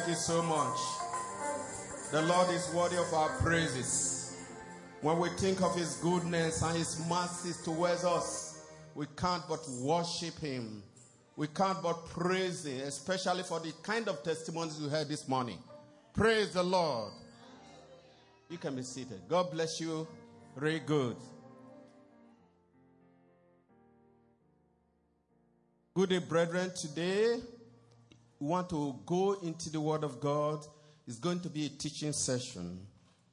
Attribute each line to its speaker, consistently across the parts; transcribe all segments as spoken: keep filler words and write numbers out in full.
Speaker 1: Thank you so much. The Lord is worthy of our praises. When we think of his goodness and his mercies towards us, we can't but worship him. We can't but praise him, especially for the kind of testimonies you heard this morning. Praise the Lord. You can be seated. God bless you. Very good. Good day, brethren. Today, we want to go into the Word of God. It's going to be a teaching session.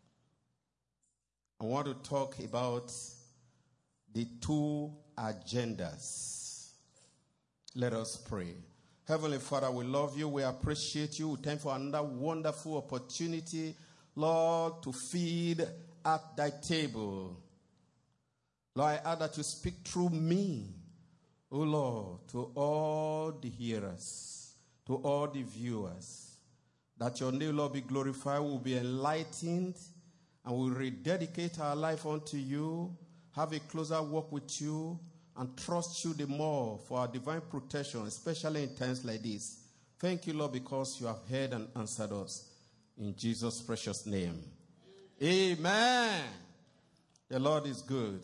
Speaker 1: I want to talk about the two agendas. Let us pray. Heavenly Father, we love you. We appreciate you. We thank you for another wonderful opportunity, Lord, to feed at thy table. Lord, I ask that you speak through me, O Lord, to all the hearers, to all the viewers, that your name, Lord, be glorified, will be enlightened, and will rededicate our life unto you, have a closer walk with you, and trust you the more for our divine protection, especially in times like this. Thank you, Lord, because you have heard and answered us. In Jesus' precious name. Amen. The Lord is good.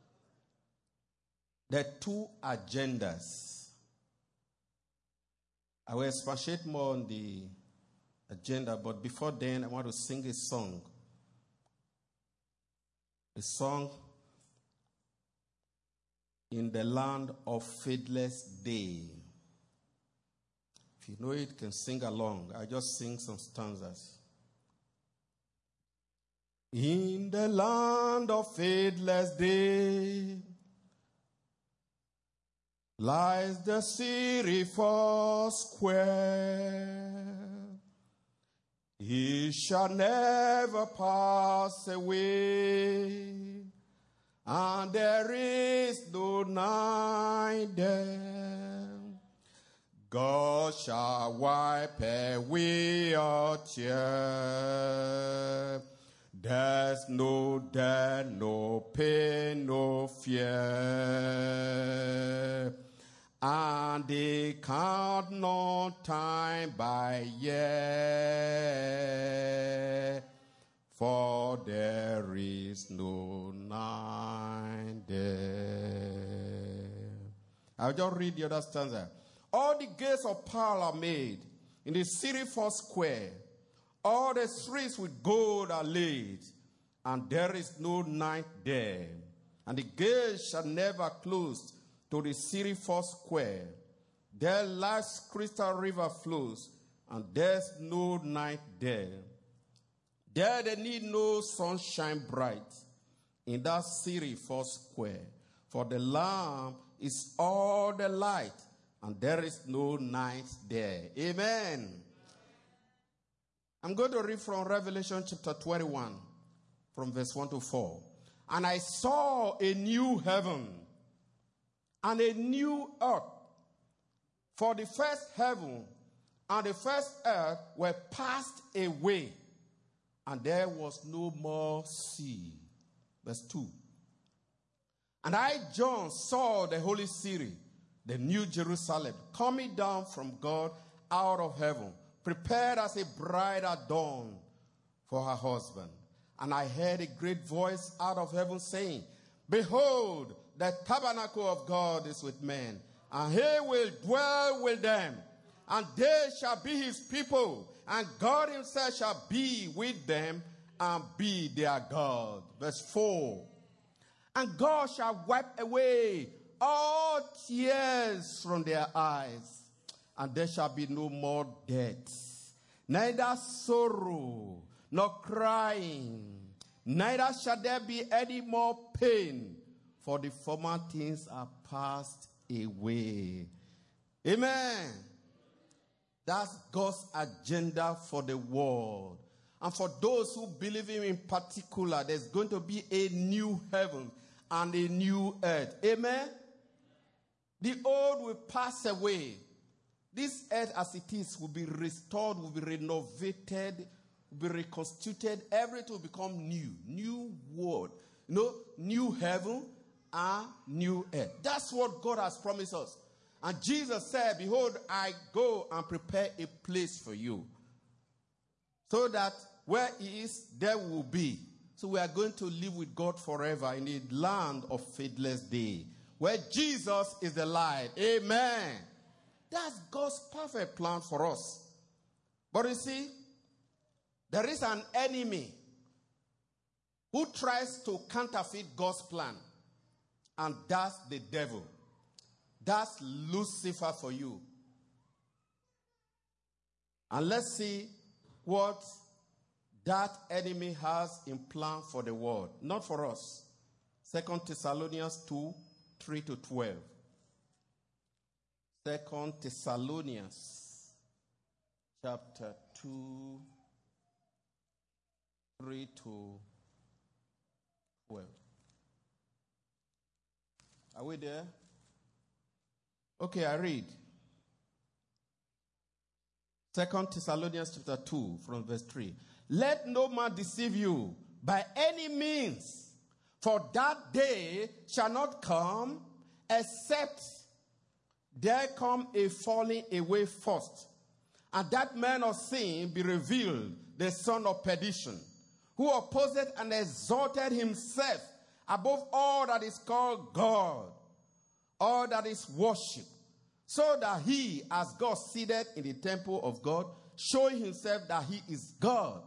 Speaker 1: There are two agendas. I will expatiate more on the agenda, but before then, I want to sing a song. A song, In the Land of Faithless Day. If you know it, you can sing along. I just sing some stanzas. In the land of faithless day lies the city four square. He shall never pass away, and there is no night there. God shall wipe away your tears. There's no death, no pain, no fear. And they count no time by year, for there is no night there. I'll just read the other stanza. All the gates of pearl are made in the city four square. All the streets with gold are laid, and there is no night there. And the gates shall never close to the city four square. There lies crystal river flows, and there's no night there. There they need no sunshine bright in that city four square. For the Lamb is all the light, and there is no night there. Amen. I'm going to read from Revelation chapter twenty-one, from verse one to four. And I saw a new heaven and a new earth. For the first heaven and the first earth were passed away, and there was no more sea. Verse two. And I, John, saw the holy city, the new Jerusalem, coming down from God out of heaven, prepared as a bride adorned for her husband. And I heard a great voice out of heaven saying, Behold, the tabernacle of God is with men, and he will dwell with them, and they shall be his people, and God himself shall be with them and be their God. Verse four. And God shall wipe away all tears from their eyes, and there shall be no more death, neither sorrow, nor crying, neither shall there be any more pain, for the former things are passed away. Amen. That's God's agenda for the world. And for those who believe him in particular, there's going to be a new heaven and a new earth. Amen. The old will pass away. This earth as it is will be restored, will be renovated, will be reconstituted. Everything will become new. New world. You know, new heaven and new earth. That's what God has promised us. And Jesus said, Behold, I go and prepare a place for you. So that where he is, there will be. So we are going to live with God forever in the land of faithless day, where Jesus is the light. Amen. That's God's perfect plan for us. But you see, there is an enemy who tries to counterfeit God's plan. And that's the devil. That's Lucifer for you. And let's see what that enemy has in plan for the world. Not for us. Second Thessalonians two, three to twelve. Second Thessalonians chapter two, three to twelve. Are we there? Okay, I read. Second Thessalonians chapter two from verse three. Let no man deceive you by any means, for that day shall not come except there come a falling away first, and that man of sin be revealed, the son of perdition, who opposeth and exalted himself above all that is called God, all that is worshipped, so that he, as God seated in the temple of God, showing himself that he is God.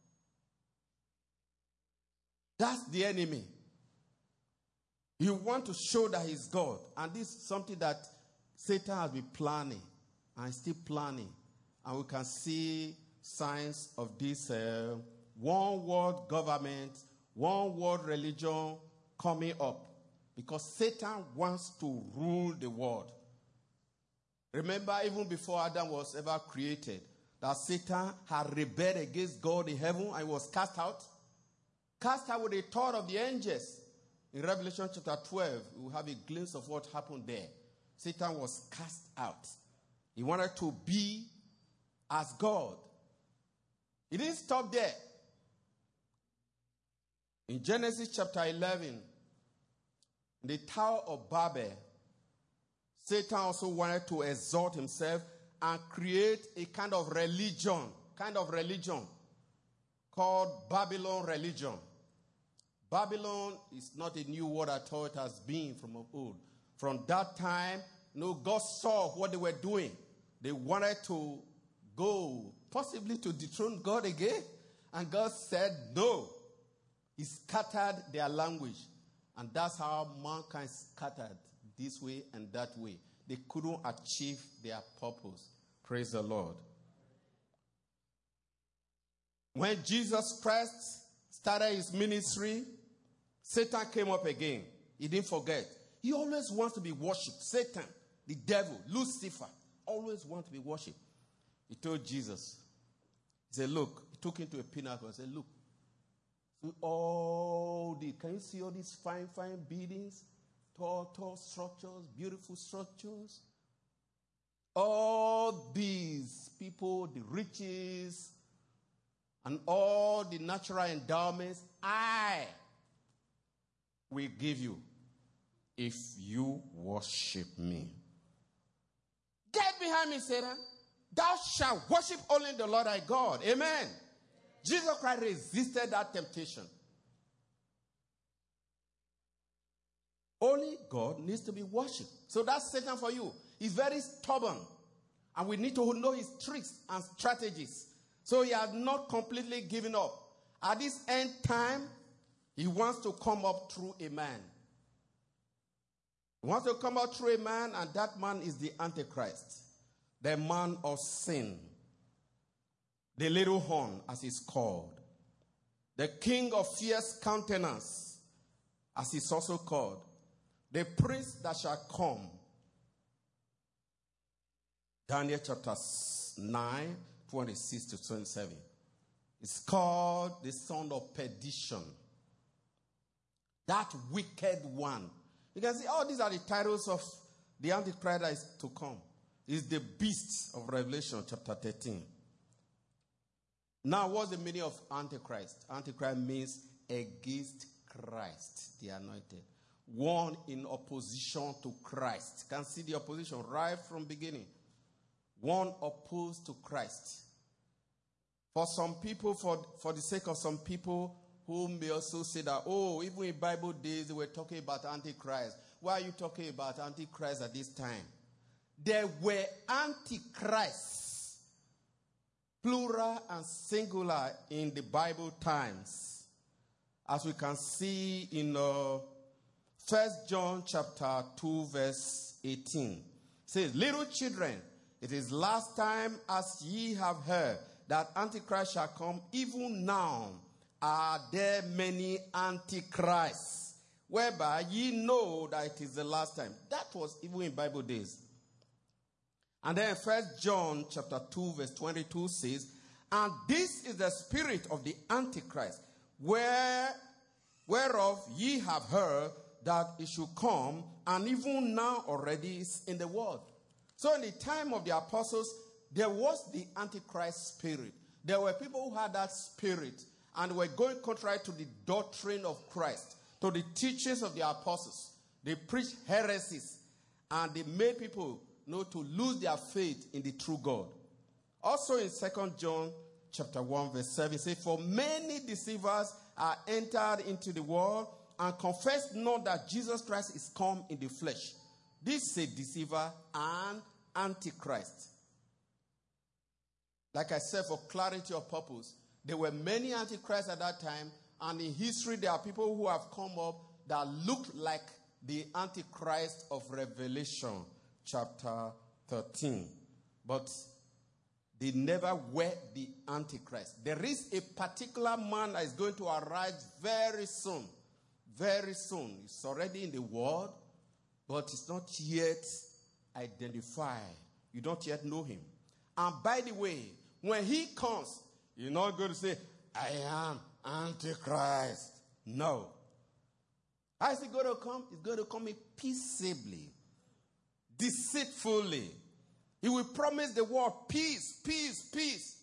Speaker 1: That's the enemy. You want to show that he's God. And this is something that Satan has been planning and still planning. And we can see signs of this uh, one world government, one world religion coming up. Because Satan wants to rule the world. Remember, even before Adam was ever created, that Satan had rebelled against God in heaven and was cast out. Cast out with a third of the angels. In Revelation chapter twelve, we will have a glimpse of what happened there. Satan was cast out. He wanted to be as God. He didn't stop there. In Genesis chapter eleven, in the Tower of Babel, Satan also wanted to exalt himself and create a kind of religion, kind of religion called Babylon religion. Babylon is not a new word at all. It has been from of old. From that time, you know, God saw what they were doing. They wanted to go, possibly to dethrone God again. And God said, no. He scattered their language. And that's how mankind scattered this way and that way. They couldn't achieve their purpose. Praise the Lord. When Jesus Christ started his ministry, Satan came up again. He didn't forget. He always wants to be worshipped. Satan, the devil, Lucifer, always wants to be worshipped. He told Jesus, he said, look, he took him to a pinnacle and said, look, so all the, can you see all these fine, fine buildings? Tall, tall structures, beautiful structures. All these people, the riches, and all the natural endowments, I will give you if you worship me. Get behind me, Satan. Thou shalt worship only the Lord thy God. Amen. Jesus Christ resisted that temptation. Only God needs to be worshipped. So that's Satan for you. He's very stubborn. And we need to know his tricks and strategies. So he has not completely given up. At this end time, he wants to come up through a man. He wants to come up through a man, and that man is the Antichrist. The man of sin. The little horn, as he's called. The king of fierce countenance, as he's also called. The prince that shall come. Daniel chapter nine, twenty-six to twenty-seven. It's called the son of perdition. That wicked one. You can see all these are the titles of the Antichrist that is to come. It's the beast of Revelation chapter thirteen. Now, what's the meaning of Antichrist? Antichrist means against Christ, the anointed. One in opposition to Christ. You can see the opposition right from beginning. One opposed to Christ. For some people, for, for the sake of some people who may also say that, oh, even in Bible days, they were talking about Antichrist. Why are you talking about Antichrist at this time? There were Antichrists, plural and singular, in the Bible times. As we can see in uh, First John chapter two, verse eighteen. It says, little children, it is last time as ye have heard that Antichrist shall come, even now are there many Antichrists, whereby ye know that it is the last time. That was even in Bible days. And then First John chapter two, verse twenty-two says, and this is the spirit of the Antichrist, where, whereof ye have heard that it should come, and even now already is in the world. So in the time of the apostles, there was the Antichrist spirit. There were people who had that spirit and were going contrary to the doctrine of Christ, to the teachings of the apostles. They preached heresies, and they made people know to lose their faith in the true God. Also in Second John chapter one, verse seven, it says, for many deceivers are entered into the world, and confess not that Jesus Christ is come in the flesh. This is a deceiver and Antichrist. Like I said, for clarity of purpose, there were many Antichrists at that time, and in history there are people who have come up that look like the Antichrist of Revelation chapter thirteen. But they never were the Antichrist. There is a particular man that is going to arise very soon. Very soon. It's already in the world, but it's not yet identified. You don't yet know him. And by the way, when he comes, you're not going to say, I am Antichrist. No. How is he going to come? He's going to come peaceably, deceitfully. He will promise the world peace, peace, peace.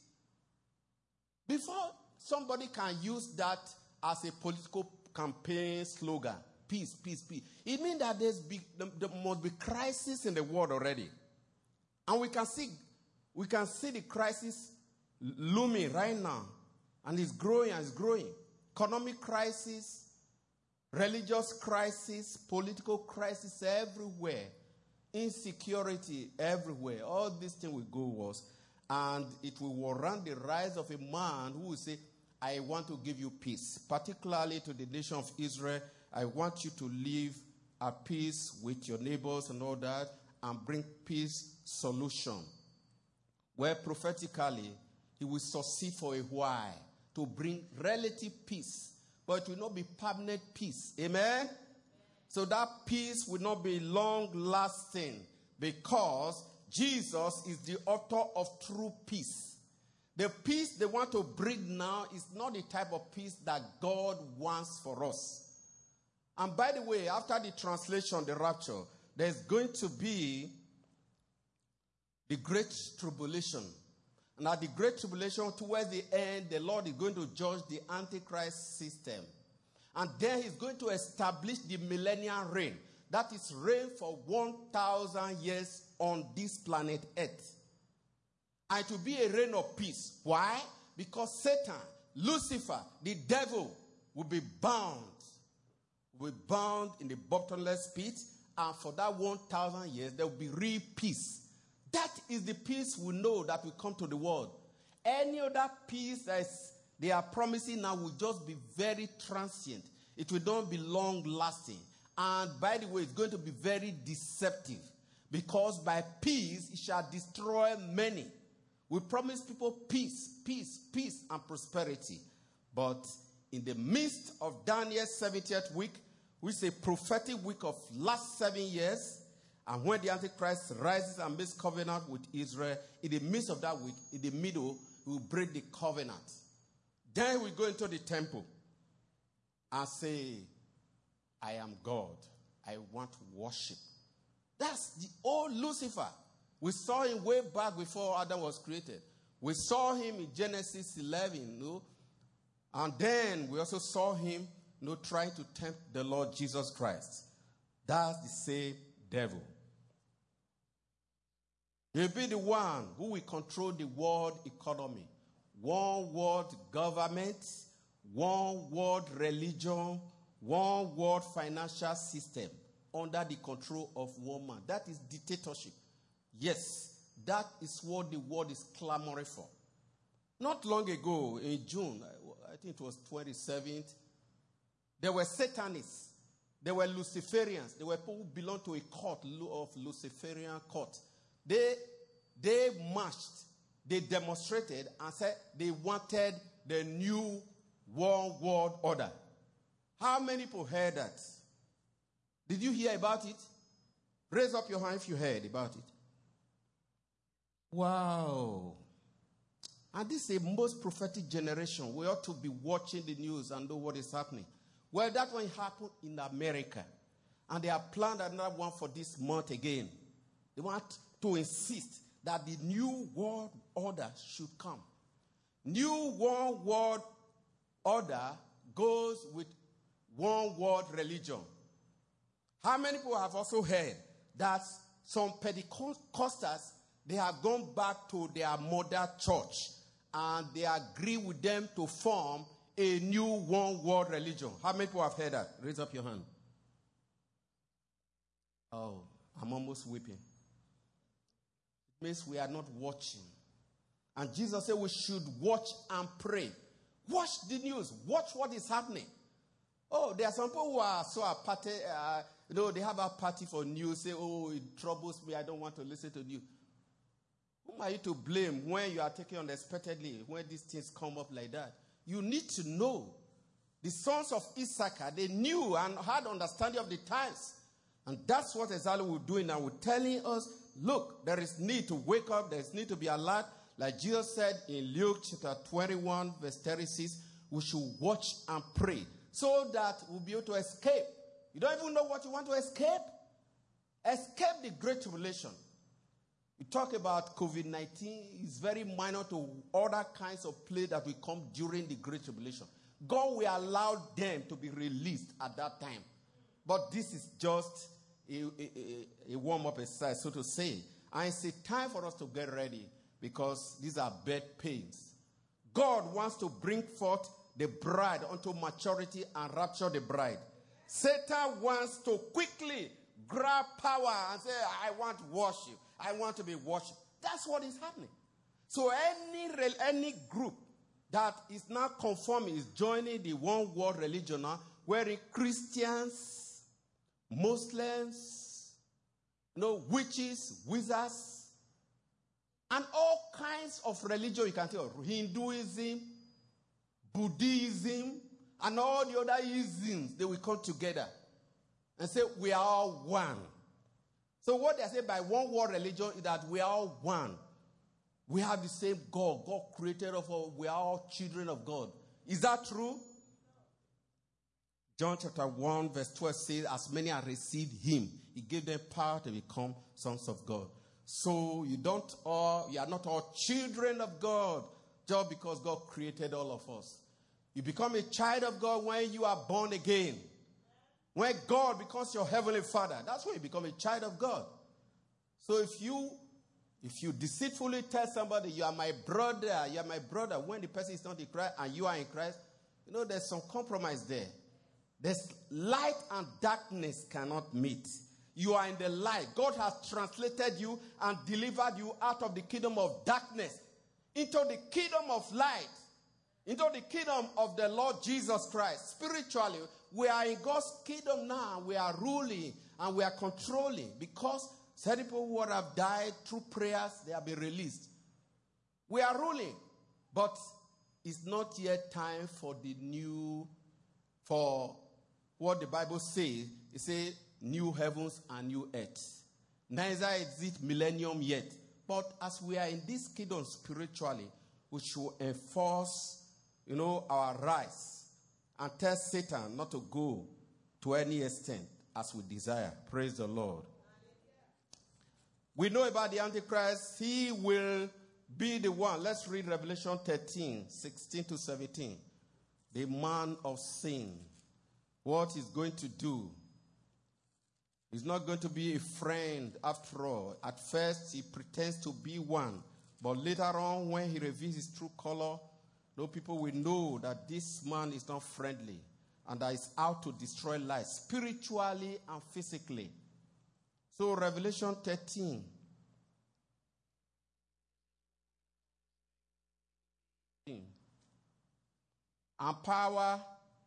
Speaker 1: Before somebody can use that as a political campaign slogan, peace, peace, peace, it means that there's be, there must be crisis in the world already. And we can see we can see the crisis looming right now. And it's growing and it's growing. Economic crisis, religious crisis, political crisis everywhere. Insecurity everywhere. All these things will go worse. And it will warrant the rise of a man who will say, I want to give you peace. Particularly to the nation of Israel, I want you to live at peace with your neighbors and all that, and bring peace solution. Where prophetically, he will succeed for a while to bring relative peace. But it will not be permanent peace. Amen? So that peace will not be long-lasting, because Jesus is the author of true peace. The peace they want to bring now is not the type of peace that God wants for us. And by the way, after the translation, the rapture, there's going to be the great tribulation. And at the great tribulation, towards the end, the Lord is going to judge the Antichrist system. And then he's going to establish the millennial reign. That is reign for one thousand years on this planet Earth. And it will be a reign of peace. Why? Because Satan, Lucifer, the devil, will be bound. Will be bound in the bottomless pit. And for that one thousand years, there will be real peace. That is the peace we know that will come to the world. Any other peace that is, they are promising now will just be very transient. It will not be long-lasting. And by the way, it's going to be very deceptive. Because by peace, it shall destroy many. We promise people peace, peace, peace, and prosperity. But in the midst of Daniel's seventieth week, which is a prophetic week of last seven years, and when the Antichrist rises and makes covenant with Israel, in the midst of that week, in the middle, he will break the covenant. Then we go into the temple and say, I am God. I want worship. That's the old Lucifer. We saw him way back before Adam was created. We saw him in Genesis eleven, you know? And then we also saw him, you know, trying to tempt the Lord Jesus Christ. That's the same devil. He'll be the one who will control the world economy. one world government, one world religion, one world financial system under the control of one man. That is dictatorship. Yes, that is what the world is clamoring for. Not long ago, in June, I think it was twenty-seventh, there were Satanists, there were Luciferians, there were people who belonged to a cult of Luciferian cult. They, they marched, they demonstrated and said they wanted the new one world order. How many people heard that? Did you hear about it? Raise up your hand if you heard about it. Wow. And this is a most prophetic generation. We ought to be watching the news and know what is happening. Well, that one happened in America. And they have planned another one for this month again. They want to insist that the new world order should come. New one world order goes with one world religion. How many people have also heard that some Pentecostals, they have gone back to their mother church and they agree with them to form a new one world religion? How many people have heard that? Raise up your hand. Oh, I'm almost weeping. It means we are not watching. And Jesus said we should watch and pray. Watch the news. Watch what is happening. Oh, there are some people who are so apathic. Uh, you know, they have a party for news. Say, oh, it troubles me. I don't want to listen to news. Whom are you to blame when you are taken unexpectedly, when these things come up like that? You need to know. The sons of Issachar, they knew and had understanding of the times. And that's what exactly we're doing now. We're telling us, look, there is need to wake up. There is need to be alert. Like Jesus said in Luke chapter twenty-one, verse thirty-six, we should watch and pray so that we'll be able to escape. You don't even know what you want to escape? Escape the Great Tribulation. We talk about COVID nineteen. It's very minor to other kinds of plague that will come during the Great Tribulation. God will allow them to be released at that time. But this is just a, a, a, a warm-up exercise, so to say. And it's a time for us to get ready because these are bad pains. God wants to bring forth the bride unto maturity and rapture the bride. Satan wants to quickly grab power and say, I want worship. I want to be worshipped. That's what is happening. So any, any group that is now conforming is joining the one world religion now, wherein Christians, Muslims, you know, witches, wizards, and all kinds of religion you can tell. Hinduism, Buddhism, and all the other isms, they will come together and say, we are all one. So what they say by one world religion is that we are all one. We have the same God. God created us all. We are all children of God. Is that true? John chapter one verse twelve says, as many as received him, he gave them power to become sons of God. So you don't all, you are not all children of God just because God created all of us. You become a child of God when you are born again. When God becomes your heavenly Father, that's when you become a child of God. So if you if you deceitfully tell somebody you are my brother, you are my brother, when the person is not in Christ and you are in Christ, you know there's some compromise there. There's light and darkness cannot meet. You are in the light. God has translated you and delivered you out of the kingdom of darkness into the kingdom of light, into the kingdom of the Lord Jesus Christ. Spiritually, we are in God's kingdom now. We are ruling and we are controlling because certain people who have died through prayers, they have been released. We are ruling, but it's not yet time for the new, for what the Bible says. It says new heavens and new earth. Neither is it millennium yet. But as we are in this kingdom spiritually, we should enforce, you know, our rights and tell Satan not to go to any extent as we desire. Praise the Lord. We know about the Antichrist. He will be the one. Let's read Revelation thirteen, sixteen to seventeen. The man of sin. What he's going to do. He's not going to be a friend after all. At first, he pretends to be one. But later on, when he reveals his true color, No, people will know that this man is not friendly and that is out to destroy life, spiritually and physically. So Revelation thirteen. And power,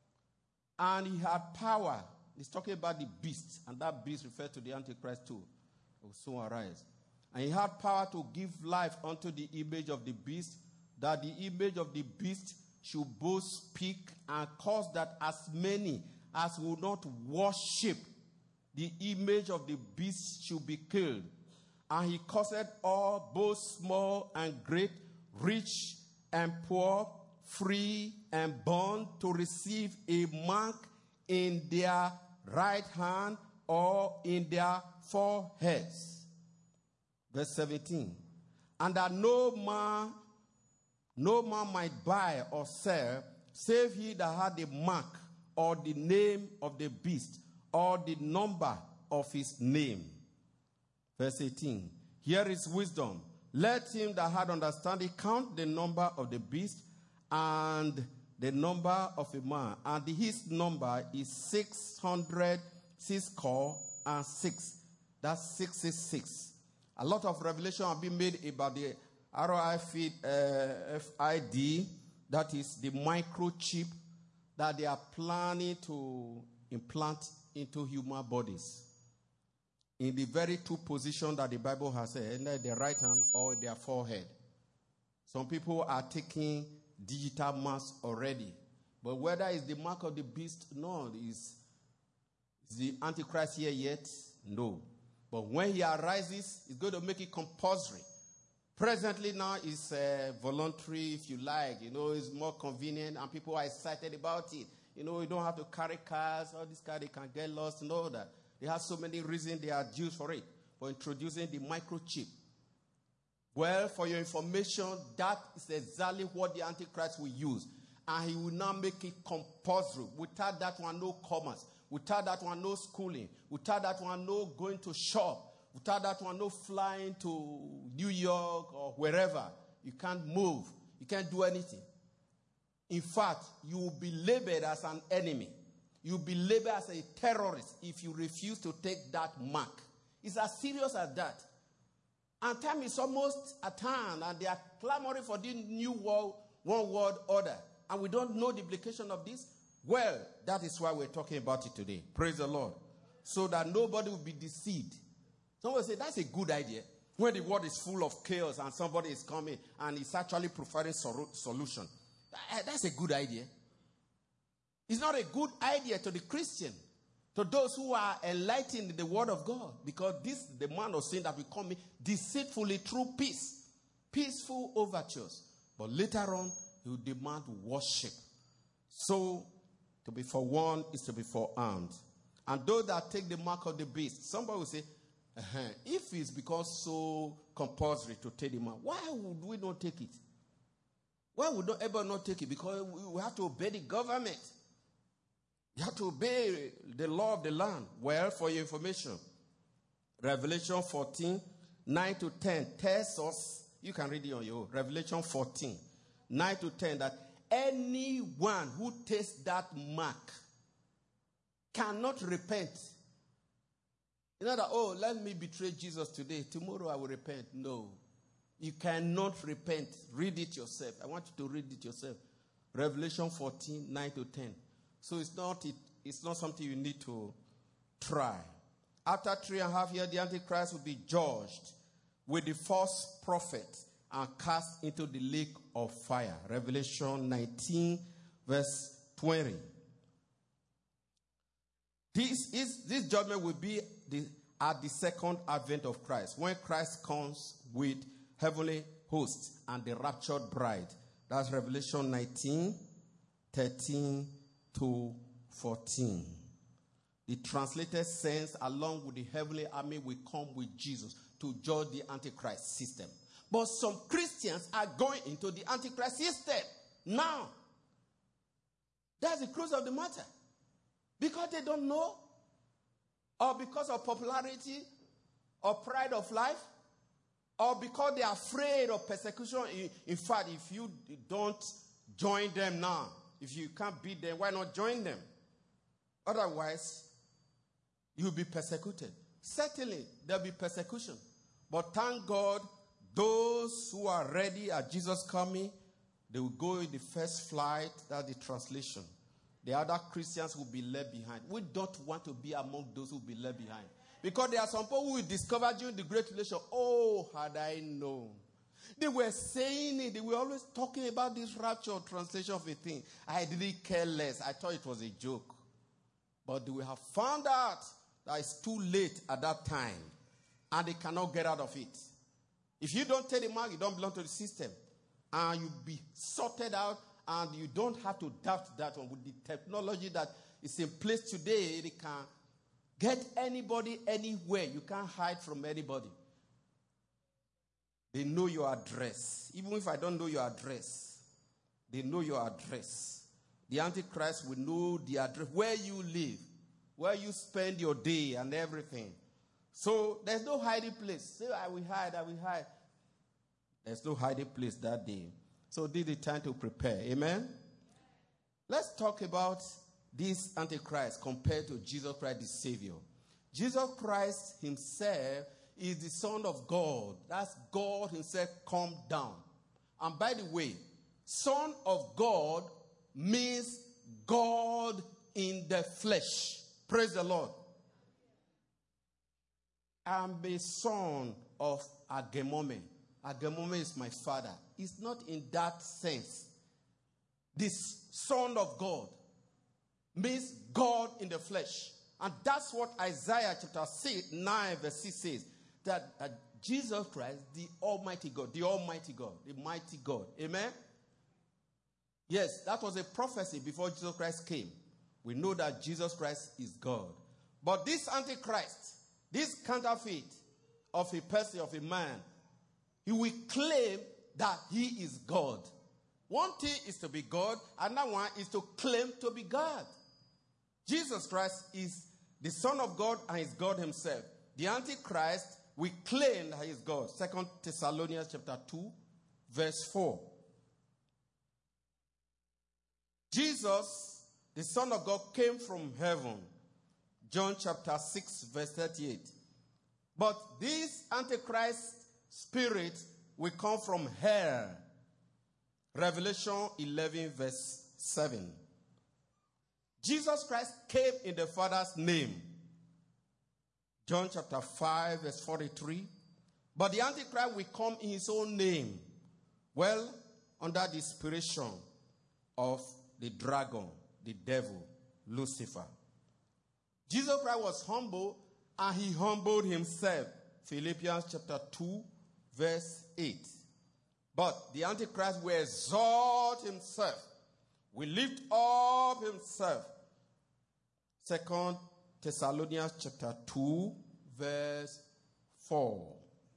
Speaker 1: and he had power. He's talking about the beast, and that beast referred to the Antichrist too. It will soon arise. And he had power to give life unto the image of the beast, that the image of the beast should both speak and cause that as many as will not worship the image of the beast should be killed. And he caused all, both small and great, rich and poor, free and bond, to receive a mark in their right hand or in their foreheads. Verse seventeen. And that no man, no man might buy or sell, save he that had the mark or the name of the beast or the number of his name. Verse eighteen. Here is wisdom. Let him that had understanding count the number of the beast and the number of a man. And his number is six hundred six score and six. That's sixty-six. A lot of revelation have been made about the R I F I D, that is the microchip that they are planning to implant into human bodies. In the very two positions that the Bible has said, either their right hand or their forehead. Some people are taking digital masks already. But whether it's the mark of the beast, no. Is, is the Antichrist here yet? No. But when he arises, he's going to make it compulsory. Presently now, it's uh, voluntary, if you like. You know, it's more convenient, and people are excited about it. You know, you don't have to carry cars. All these cars, they can get lost and all that. They have so many reasons they are due for it. For introducing the microchip. Well, for your information, that is exactly what the Antichrist will use. And he will now make it compulsory. Without that one, no commerce. Without that one, no schooling. Without that one, no going to shop. Without that one, no flying to New York or wherever. You can't move. You can't do anything. In fact, you will be labeled as an enemy. You will be labeled as a terrorist if you refuse to take that mark. It's as serious as that. And time is almost at hand, and they are clamoring for the new world, one world order. And we don't know the implication of this. Well, that is why we're talking about it today. Praise the Lord. So that nobody will be deceived. Someone will say, that's a good idea. When the world is full of chaos and somebody is coming and is actually providing sol- solution. That's a good idea. It's not a good idea to the Christian, to those who are enlightened in the word of God. Because this, the man of sin that will come in deceitfully through peace. Peaceful overtures. But later on, he will demand worship. So, to be forewarned is to be forearmed. And those that take the mark of the beast, somebody will say, uh-huh, if it's because so compulsory to take the mark, why would we not take it? Why would we ever not take it? Because we have to obey the government. You have to obey the law of the land. Well, for your information, Revelation fourteen, nine to ten tells us, you can read it on your own, Revelation fourteen, nine to ten, that anyone who takes that mark cannot repent. You know that, oh, let me betray Jesus today. Tomorrow I will repent. No. You cannot repent. Read it yourself. I want you to read it yourself. Revelation fourteen, nine to ten. So it's not, it, it's not something you need to try. After three and a half years, the Antichrist will be judged with the false prophet and cast into the lake of fire. Revelation nineteen, verse twenty. This, is, this judgment will be the, at the second advent of Christ, when Christ comes with heavenly hosts and the raptured bride. That's Revelation nineteen, thirteen to fourteen. The translated saints, along with the heavenly army, will come with Jesus to judge the Antichrist system. But some Christians are going into the Antichrist system now. That's the truth of the matter. Because they don't know, or because of popularity, or pride of life, or because they are afraid of persecution. In, in fact, if you don't join them now. If you can't beat them, why not join them? Otherwise, you'll be persecuted. Certainly, there'll be persecution. But thank God, those who are ready at Jesus' coming, they will go in the first flight. That's the translation. The other Christians will be left behind. We don't want to be among those who will be left behind. Because there are some people who will discover during the Great Tribulation, oh, had I known. They were saying it. They were always talking about this rapture translation of a thing. I didn't care less. I thought it was a joke. But they will have found out that it's too late at that time. And they cannot get out of it. If you don't take the mark, you don't belong to the system. And you'll be sorted out. And you don't have to doubt that one. With the technology that is in place today, they can get anybody anywhere. You can't hide from anybody. They know your address. Even if I don't know your address, they know your address. The Antichrist will know the address, where you live, where you spend your day and everything. So there's no hiding place. Say, I will hide, I will hide. There's no hiding place that day. So this is the time to prepare. Amen? Let's talk about this Antichrist compared to Jesus Christ, the Savior. Jesus Christ himself is the Son of God. That's God himself come down. And by the way, Son of God means God in the flesh. Praise the Lord. I'm a son of Agamemnon. Agamemnon is my father. It's not in that sense. This Son of God means God in the flesh. And that's what Isaiah chapter six, nine verse six says. That uh, Jesus Christ, the Almighty God, the Almighty God, the mighty God. Amen? Yes, that was a prophecy before Jesus Christ came. We know that Jesus Christ is God. But this Antichrist, this counterfeit of a person, of a man, he will claim that he is God. One thing is to be God, another one is to claim to be God. Jesus Christ is the Son of God and is God himself. The Antichrist will claim that he is God. Second Thessalonians chapter two, verse four. Jesus, the Son of God, came from heaven. John chapter six, verse thirty-eight. But this Antichrist spirit will come from hell. Revelation eleven, verse seven. Jesus Christ came in the Father's name. John chapter five, verse forty-three. But the Antichrist will come in his own name. Well, under the inspiration of the dragon, the devil, Lucifer. Jesus Christ was humble, and he humbled himself. Philippians chapter two, verse eight. But the Antichrist will exalt himself, will lift up himself. Second Thessalonians chapter two, verse four.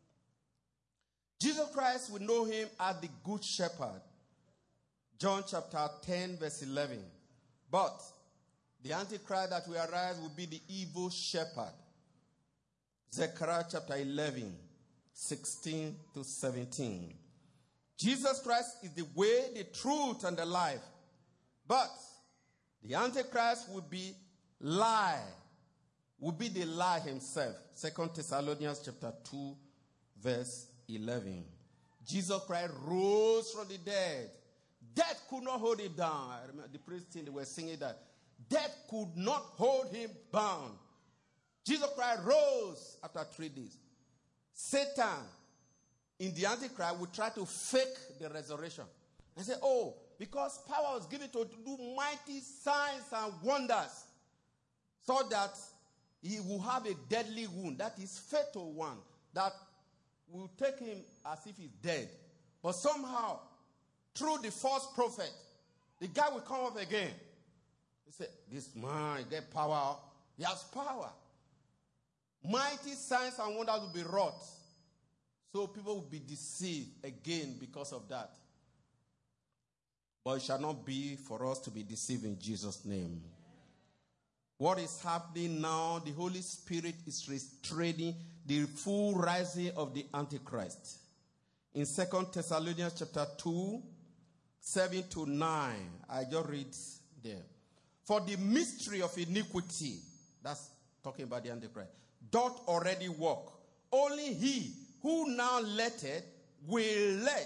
Speaker 1: Jesus Christ will know him as the good shepherd. John chapter ten, verse eleven. But the Antichrist that will arise will be the evil shepherd. Zechariah chapter eleven, sixteen to seventeen. Jesus Christ is the way, the truth, and the life. But the Antichrist will be lie, will be the lie himself. Second Thessalonians chapter two, verse eleven. Jesus Christ rose from the dead. Death could not hold him down. I remember the praise team, they were singing that. Death could not hold him bound. Jesus Christ rose after three days. Satan, in the Antichrist, will try to fake the resurrection. And say, oh, because power was given to, to do mighty signs and wonders, so that he will have a deadly wound, that is fatal one, that will take him as if he's dead. But somehow, through the false prophet, the guy will come up again. He said, this man, get power. He has power. Mighty signs and wonders will be wrought. So people will be deceived again because of that. But it shall not be for us to be deceived in Jesus' name. What is happening now, the Holy Spirit is restraining the full rising of the Antichrist. In Second Thessalonians chapter two, seven to nine. I just read there. For the mystery of iniquity, that's talking about the Antichrist, doth already work. Only he who now letteth will let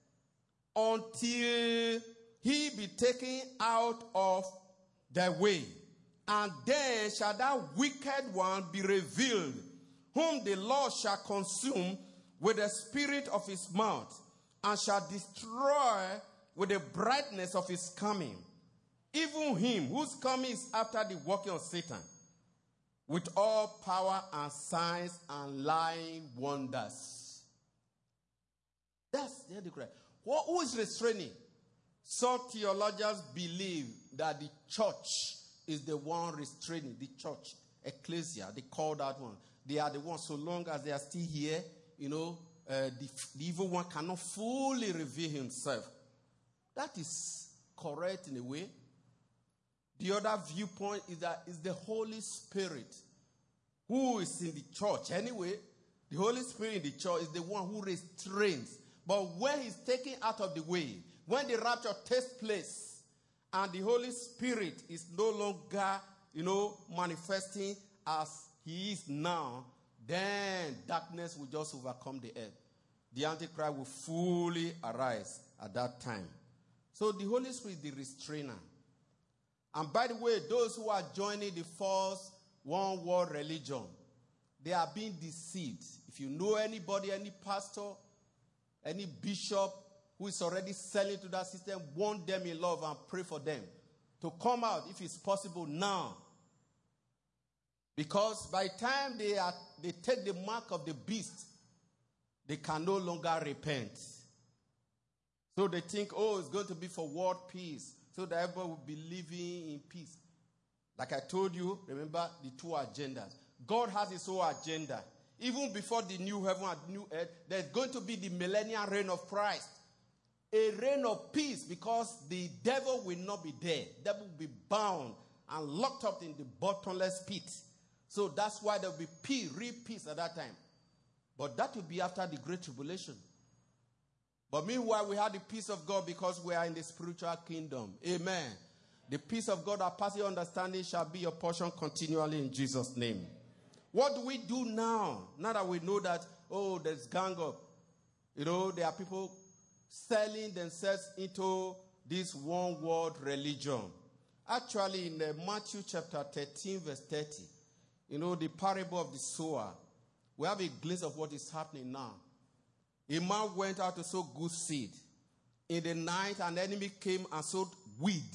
Speaker 1: until he be taken out of the way. And then shall that wicked one be revealed, whom the Lord shall consume with the spirit of his mouth, and shall destroy with the brightness of his coming. Even him whose coming is after the working of Satan, with all power and signs and lying wonders. That's the Antichrist. Well, who is restraining? Some theologians believe that the church is the one restraining. The church, ecclesia, they call that one. They are the ones, so long as they are still here, you know, uh, the, the evil one cannot fully reveal himself. That is correct in a way. The other viewpoint is that it's the Holy Spirit who is in the church. Anyway, the Holy Spirit in the church is the one who restrains. But when he's taken out of the way, when the rapture takes place, and the Holy Spirit is no longer, you know, manifesting as he is now, then darkness will just overcome the earth. The Antichrist will fully arise at that time. So the Holy Spirit is the restrainer. And by the way, those who are joining the false one-world religion, they are being deceived. If you know anybody, any pastor, any bishop who is already selling to that system, warn them in love and pray for them to come out if it's possible now. Because by the time they are, they take the mark of the beast, they can no longer repent. So they think, oh, it's going to be for world peace, so that everyone will be living in peace. Like I told you, remember the two agendas. God has his own agenda. Even before the new heaven and new earth, there's going to be the millennial reign of Christ. A reign of peace, because the devil will not be there. The devil will be bound and locked up in the bottomless pit. So that's why there will be peace, real peace at that time. But that will be after the great tribulation. But meanwhile, we have the peace of God because we are in the spiritual kingdom. Amen. The peace of God that passes understanding shall be your portion continually in Jesus' name. What do we do now? Now that we know that, oh, there's gang up. You know, there are people selling themselves into this one world religion. Actually, in uh, Matthew chapter thirteen, verse thirty, you know, the parable of the sower, we have a glimpse of what is happening now. A man went out to sow good seed. In the night, an enemy came and sowed weed,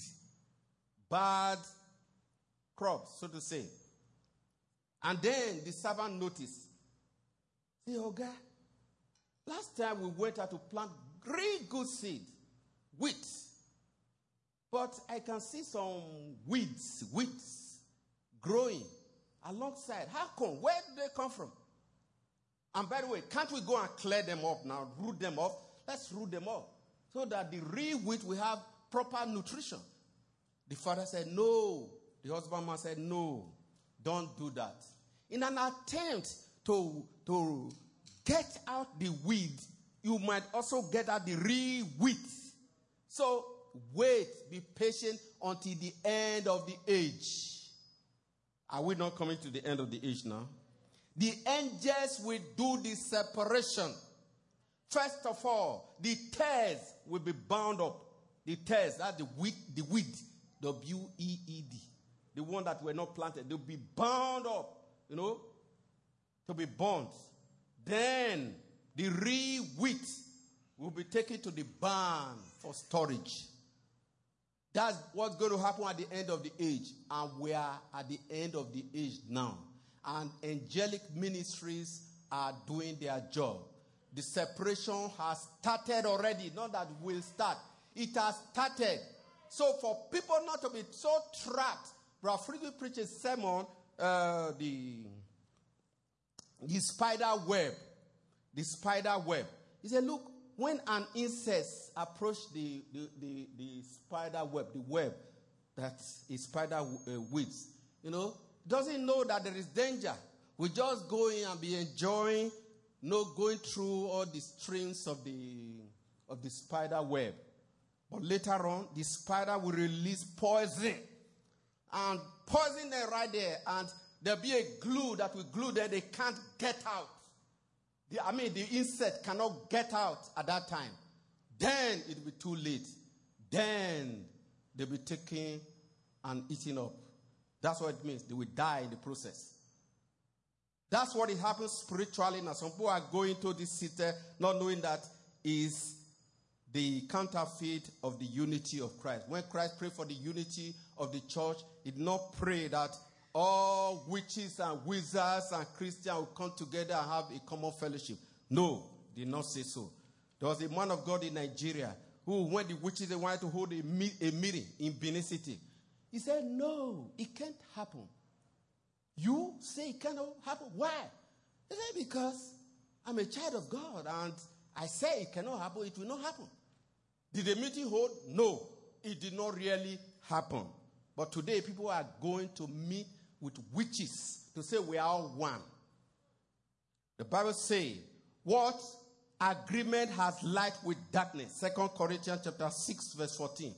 Speaker 1: bad crops, so to say. And then the servant noticed, say, oh God, last time we went out to plant great good seed, wheat. But I can see some weeds, weeds growing alongside. How come? Where do they come from? And by the way, can't we go and clear them up now, root them off? Let's root them off so that the real wheat will have proper nutrition. The father said, no. The husbandman said, no, don't do that. In an attempt to, to get out the weed, you might also get out the real wheat. So wait, be patient until the end of the age. Are we not coming to the end of the age now? The angels will do the separation. First of all, the tares will be bound up. The tares, that's the wheat, the weed, W E E D. The one that were not planted, they'll be bound up, you know, to be burnt. Then the real wheat will be taken to the barn for storage. That's what's going to happen at the end of the age. And we are at the end of the age now. And angelic ministries are doing their job. The separation has started already. Not that it will start. It has started. So for people not to be so trapped, Brother Friedrich preached a sermon, uh, the, the spider web. The spider web. He said, look, when an insect approaches the, the, the, the spider web, the web that is spider uh, weeds, you know, doesn't know that there is danger. We just go in and be enjoying, you know, going through all the streams of the, of the spider web. But later on, the spider will release poison. And poison them right there. And there'll be a glue that will glue them. They can't get out. The, I mean, the insect cannot get out at that time. Then it will be too late. Then they'll be taken and eaten up. That's what it means. They will die in the process. That's what it happens spiritually now. Some people are going to this city not knowing that is the counterfeit of the unity of Christ. When Christ prayed for the unity of the church, he did not pray that all witches and wizards and Christians will come together and have a common fellowship. No, he did not say so. There was a man of God in Nigeria who, when the witches they wanted to hold a, me- a meeting in Benin City, he said, no, it can't happen. You say it cannot happen. Why? He said, because I'm a child of God and I say it cannot happen, it will not happen. Did the meeting hold? No, it did not really happen. But today people are going to meet with witches to say we are all one. The Bible says, what agreement has light with darkness? Second Corinthians chapter six verse fourteen.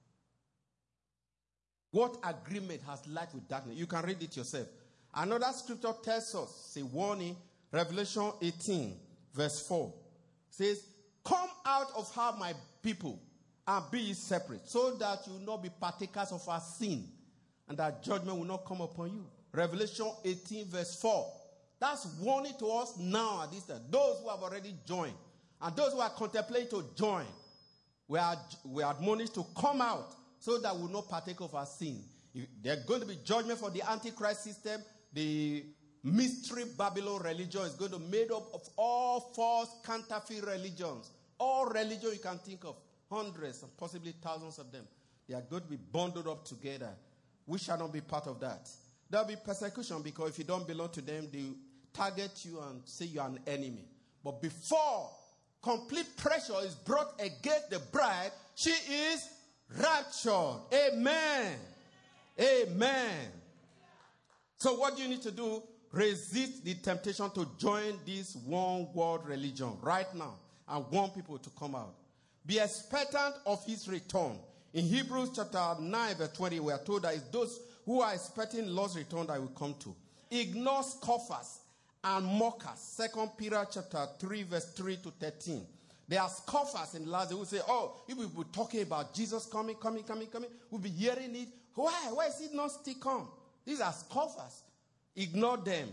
Speaker 1: What agreement has light with darkness? You can read it yourself. Another scripture tells us, a warning, Revelation eighteen verse four. Says, come out of her, my people, and be ye separate, so that you will not be partakers of our sin, and that judgment will not come upon you. Revelation eighteen verse four. That's warning to us now at this time. Those who have already joined, and those who are contemplating to join, we are, we are admonished to come out, so that we will not partake of our sin. If there's going to be judgment for the Antichrist system. The mystery Babylon religion is going to be made up of all false counterfeit religions. All religion you can think of. Hundreds and possibly thousands of them. They are going to be bundled up together. We shall not be part of that. There will be persecution because if you don't belong to them, they target you and say you are an enemy. But before complete pressure is brought against the bride, she is raptured. Amen. Amen. So what do you need to do? Resist the temptation to join this one world religion right now and warn people to come out. Be expectant of his return. In Hebrews chapter nine verse twenty, we are told that it's those who are expecting Lord's return that will come to. Ignore scoffers and mockers. Second Peter chapter three verse three to thirteen. There are scoffers in the last day who say, oh, you will be talking about Jesus coming, coming, coming, coming. We'll be hearing it. Why? Why is it not still come? These are scoffers. Ignore them.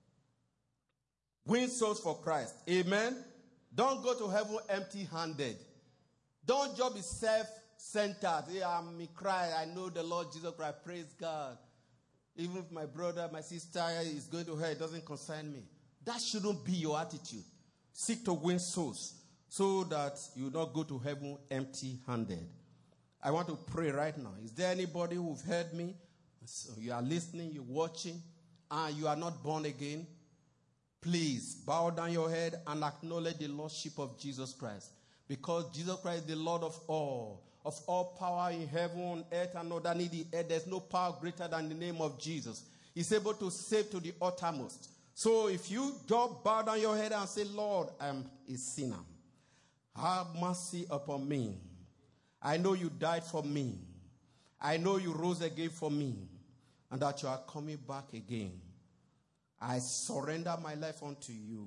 Speaker 1: Win souls for Christ. Amen. Don't go to heaven empty-handed. Don't just be self-centered. Yeah, I'm in Christ. I know the Lord Jesus Christ. Praise God. Even if my brother, my sister is going to hell, it doesn't concern me. That shouldn't be your attitude. Seek to win souls so that you will not go to heaven empty-handed. I want to pray right now. Is there anybody who've heard me? So you are listening, you're watching, and you are not born again? Please bow down your head and acknowledge the Lordship of Jesus Christ. Because Jesus Christ is the Lord of all. Of all power in heaven, on earth, and underneath the earth. There's no power greater than the name of Jesus. He's able to save to the uttermost. So if you just bow down your head and say, Lord, I'm a sinner. Have mercy upon me. I know you died for me. I know you rose again for me. And that you are coming back again. I surrender my life unto you.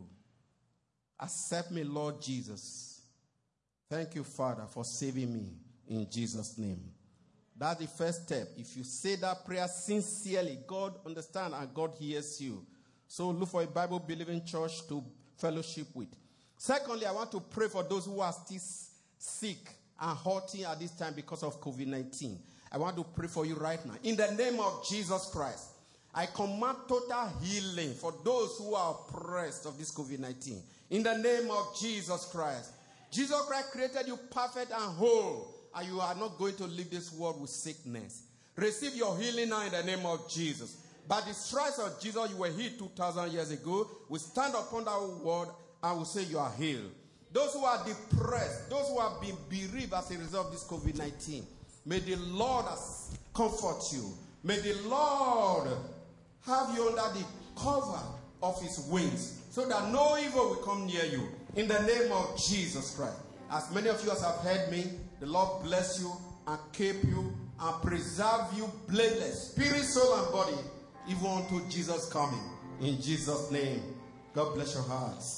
Speaker 1: Accept me, Lord Jesus. Thank you, Father, for saving me in Jesus' name. That's the first step. If you say that prayer sincerely, God understands and God hears you. So look for a Bible-believing church to fellowship with. Secondly, I want to pray for those who are still sick and hurting at this time because of covid nineteen. I want to pray for you right now. In the name of Jesus Christ, I command total healing for those who are oppressed of this covid nineteen. In the name of Jesus Christ. Jesus Christ created you perfect and whole, and you are not going to leave this world with sickness. Receive your healing now in the name of Jesus. By the stripes of Jesus, you were healed two thousand years ago. We stand upon that word and we say you are healed. Those who are depressed, those who have been bereaved as a result of this covid nineteen, may the Lord comfort you. May the Lord have you under the cover of his wings so that no evil will come near you. In the name of Jesus Christ. As many of you as have heard me, the Lord bless you and keep you and preserve you blameless, spirit, soul, and body, even unto Jesus coming. In Jesus' name, God bless your hearts.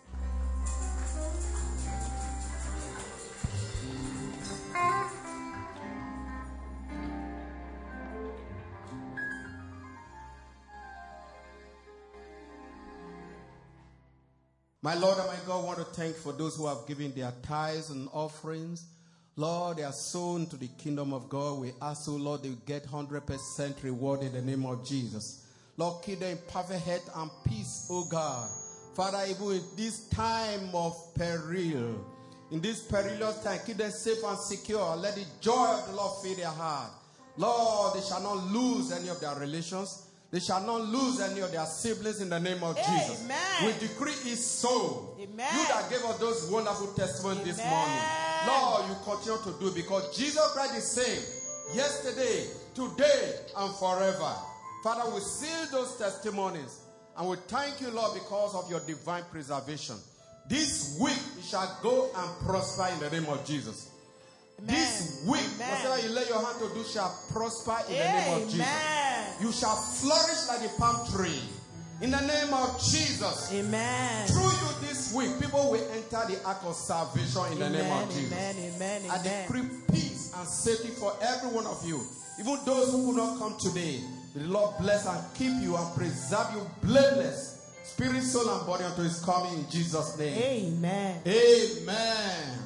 Speaker 1: My Lord and my God, I want to thank you for those who have given their tithes and offerings. Lord, they are sown to the kingdom of God. We ask you, Lord, they get one hundred percent reward in the name of Jesus. Lord, keep them in perfect health and peace, oh God. Father, even in this time of peril, in this perilous time, keep them safe and secure. Let the joy of the Lord fill their heart. Lord, they shall not lose any of their relations. They shall not lose any of their siblings in the name of
Speaker 2: Amen.
Speaker 1: Jesus. We decree it so.
Speaker 2: Amen.
Speaker 1: You that gave us those wonderful testimonies this morning, Lord, you continue to do it because Jesus Christ is the same yesterday, today, and forever. Father, we seal those testimonies and we thank you, Lord, because of your divine preservation. This week you shall go and prosper in the name of Jesus. Amen. This week, Amen. Whatever you lay your hand to do shall prosper in Amen. The name of Jesus. You shall flourish like a palm tree in the name of Jesus. Amen. Through you this week, people will enter the ark of salvation in Amen. The name of Jesus. Amen. Amen. I decree peace and safety for every one of you. Even those who could not come today, the Lord bless and keep you and preserve you blameless, spirit, soul, and body until his coming in Jesus' name. Amen. Amen.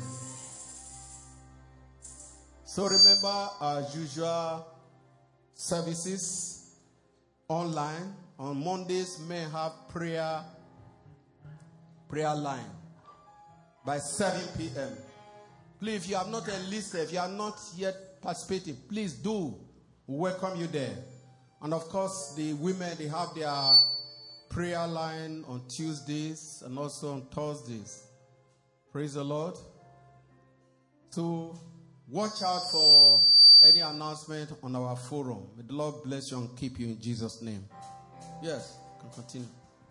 Speaker 1: So remember our usual services online. On Mondays, may have prayer, prayer line by seven p.m. Please, if you have not enlisted, if you are not yet participating, please do. We welcome you there. And of course, the women, they have their prayer line on Tuesdays and also on Thursdays. Praise the Lord. So, watch out for any announcement on our forum. May the Lord bless you and keep you in Jesus' name. Yes, you can continue.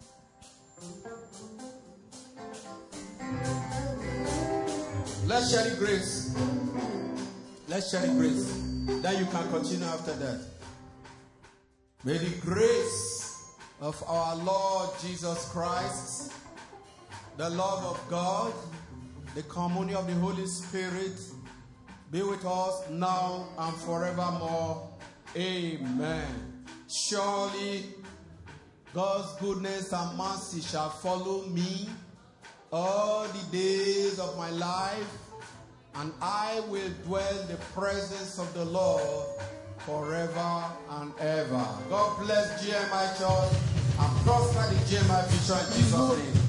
Speaker 1: Let's share the grace. Let's share the grace. Then you can continue after that. May the grace of our Lord Jesus Christ, the love of God, the communion of the Holy Spirit, be with us now and forevermore. Amen. Surely God's goodness and mercy shall follow me all the days of my life, and I will dwell in the presence of the Lord forever and ever. God bless G M I Church and prosper the G M I Vision in Jesus' name.